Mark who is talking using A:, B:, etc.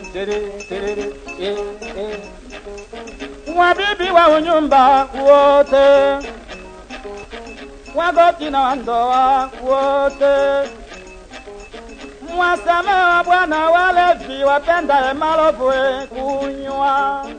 A: Wabibi wa unyumba wote, wagoti na wandoa wote, mwasamehe Bwana walevi wapendaye malovu kunywa.